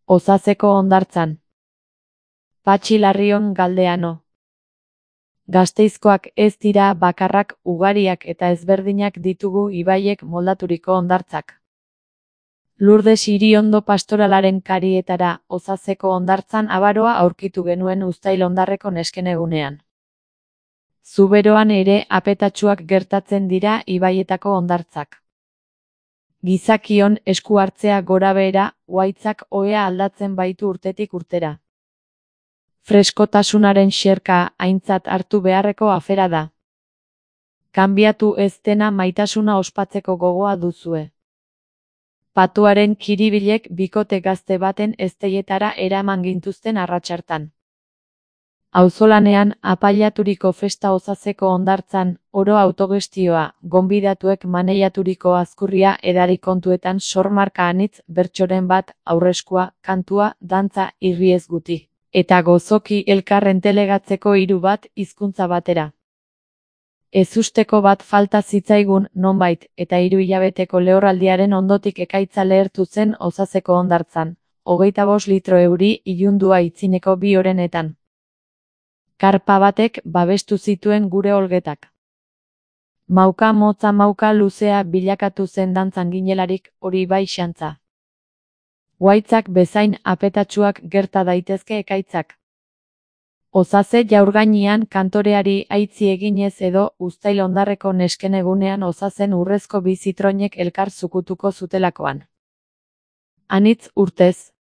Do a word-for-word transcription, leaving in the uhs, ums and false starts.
Ozazeko hondartzan. Patxi Larrion Galdeano. Gasteizkoak ez dira bakarrak, ugariak eta ezberdinak ditugu ibaiek moldaturiko hondartzak. Lurdes Iriondo pastoralaren karietara Ozazeko hondartzan abaroa aurkitu genuen uztail hondarreko neskenegunean. Zuberoan ere apetatsuak gertatzen dira ibaietako hondartzak. Gizakion esku hartzea gorabehera, uhaitzak ohea aldatzen baitu urtetik urtera. Freskotasunaren xerka aintzat hartu beharreko afera da. Kanbiatu ez dena maitasuna ospatzeko gogoa duzue. Patuaren kiribilek bikote gazte baten ezteietara eraman gintuzten arratsartan. Auzolanean apailaturiko festa Ozazeko hondartzan, oro autogestioa, gonbidatuek maneiaturiko azkurria edari kontuetan sormarka anitz, bertsoren bat, aurreskua, kantua, dantza, irriez guti. Eta gozoki elkarren telegatzeko hiru bat hizkuntza batera. Ezusteko bat falta zitzaigun nonbait, eta hiru hilabeteko lehorraldiaren ondotik ekaitza lehertu zen Ozazeko hondartzan, hogeita bost litro euri ilundua itzineko bi orenetan. Karpa batek babestu zituen gure olgetak. Mauka motza mauka luzea bilakatu zen dantzan ginelarik, hori bai xantza. Uhaitzak bezain apetatsuak gerta daitezke ekaitzak. Ozaze jaurgainean kantoreari aitzi eginez edo uztail hondarreko neskenegunean Ozazen urrezko bi zitroinek elkar zukutuko zutelakoan. Anitz urtez,